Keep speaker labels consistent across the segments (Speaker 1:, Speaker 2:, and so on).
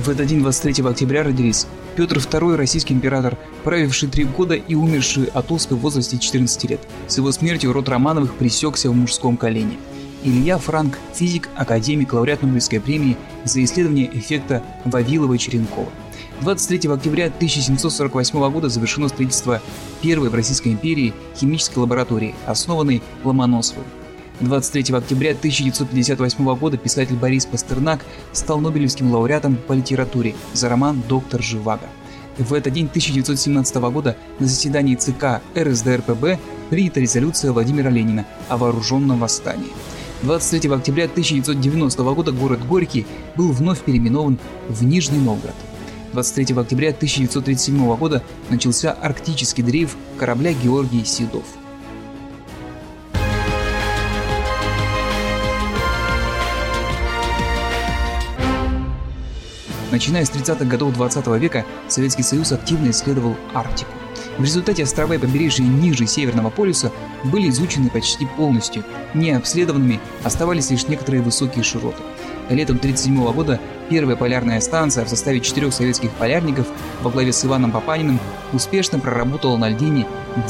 Speaker 1: В этот день, 23 октября, родились Петр II, российский император, правивший 3 года и умерший от оспы в возрасте 14 лет. С его смертью род Романовых пресекся в мужском колене. Илья Франк, физик, академик, лауреат Нобелевской премии за исследование эффекта Вавилова-Черенкова. 23 октября 1748 года завершено строительство первой в Российской империи химической лаборатории, основанной Ломоносовым. 23 октября 1958 года писатель Борис Пастернак стал Нобелевским лауреатом по литературе за роман «Доктор Живаго». В этот день 1917 года на заседании ЦК РСДРПб принята резолюция Владимира Ленина о вооруженном восстании. 23 октября 1990 года город Горький был вновь переименован в Нижний Новгород. 23 октября 1937 года начался арктический дрейф корабля Георгий Седов. Начиная с 30-х годов 20 века Советский Союз активно исследовал Арктику. В результате острова и побережья ниже Северного полюса были изучены почти полностью. Необследованными оставались лишь некоторые высокие широты. Летом 1937 года первая полярная станция в составе 4 советских полярников во главе с Иваном Папаниным успешно проработала на льдине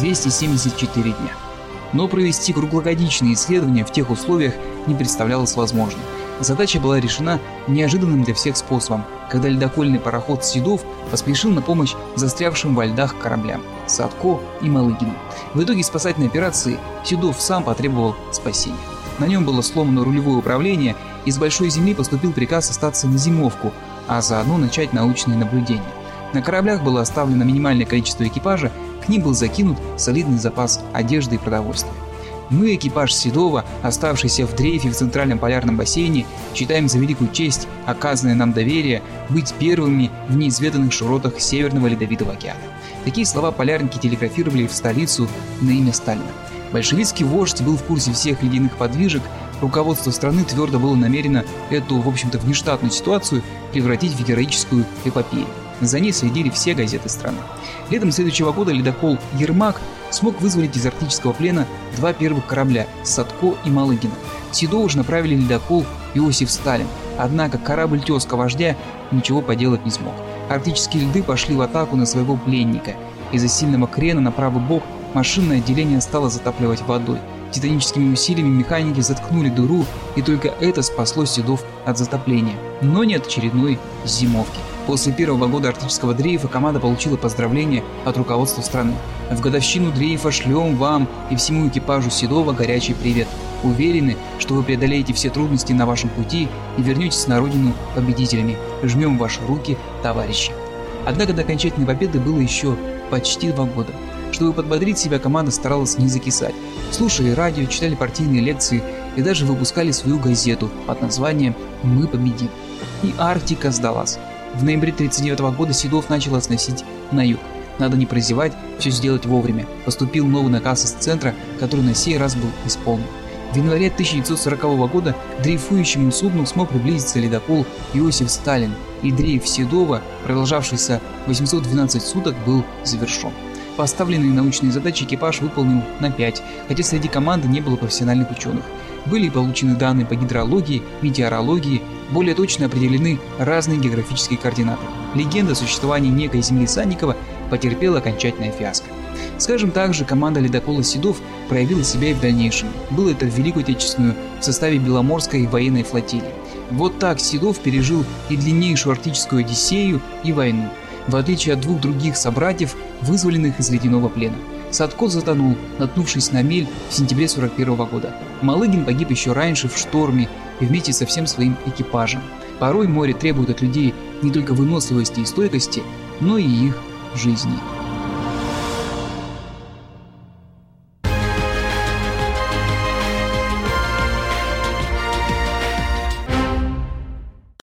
Speaker 1: 274 дня. Но провести круглогодичные исследования в тех условиях не представлялось возможным. Задача была решена неожиданным для всех способом, когда ледокольный пароход «Седов» поспешил на помощь застрявшим во льдах кораблям Садко и Малыгину. В итоге спасательной операции «Седов» сам потребовал спасения. На нем было сломано рулевое управление, и с Большой Земли поступил приказ остаться на зимовку, а заодно начать научные наблюдения. На кораблях было оставлено минимальное количество экипажа, к ним был закинут солидный запас одежды и продовольствия. Мы, экипаж Седова, оставшийся в дрейфе в Центральном полярном бассейне, считаем за великую честь, оказанное нам доверие, быть первыми в неизведанных широтах Северного Ледовитого океана. Такие слова полярники телеграфировали в столицу на имя Сталина. Большевистский вождь был в курсе всех ледяных подвижек, руководство страны твердо было намерено эту, в общем-то, внештатную ситуацию превратить в героическую эпопею. За ней следили все газеты страны. Летом следующего года ледокол «Ермак» смог вызволить из арктического плена 2 первых корабля «Садко» и «Малыгина». Седова же направили ледокол «Иосиф Сталин», однако корабль тезка вождя ничего поделать не смог. Арктические льды пошли в атаку на своего пленника. Из-за сильного крена на правый бок машинное отделение стало затапливать водой. Титаническими усилиями механики заткнули дыру, и только это спасло Седов от затопления, но не от очередной зимовки. После первого года арктического дрейфа команда получила поздравления от руководства страны. В годовщину дрейфа шлем вам и всему экипажу Седова горячий привет. Уверены, что вы преодолеете все трудности на вашем пути и вернетесь на родину победителями. Жмем ваши руки, товарищи. Однако до окончательной победы было еще почти 2 года. Чтобы подбодрить себя, команда старалась не закисать. Слушали радио, читали партийные лекции и даже выпускали свою газету под названием «Мы победим». И Арктика сдалась. В ноябре 1939 года Седов начал сносить на юг. Надо не прозевать, все сделать вовремя. Поступил новый наказ из центра, который на сей раз был исполнен. В январе 1940 года к дрейфующему судну смог приблизиться ледокол «Иосиф Сталин», и дрейф Седова, продолжавшийся 812 суток, был завершен. Поставленные научные задачи экипаж выполнил на 5, хотя среди команды не было профессиональных ученых. Были получены данные по гидрологии, метеорологии, более точно определены разные географические координаты. Легенда о существовании некой земли Санникова потерпела окончательное фиаско. Скажем также, команда ледокола «Седов» проявила себя и в дальнейшем. Было это в Великую Отечественную в составе Беломорской военной флотилии. Вот так Седов пережил и длиннейшую арктическую Одиссею, и войну, в отличие от 2 других собратьев, вызволенных из ледяного плена. Садко затонул, наткнувшись на мель в сентябре 1941 года. Малыгин погиб еще раньше в шторме и вместе со всем своим экипажем. Порой море требует от людей не только выносливости и стойкости, но и их жизни.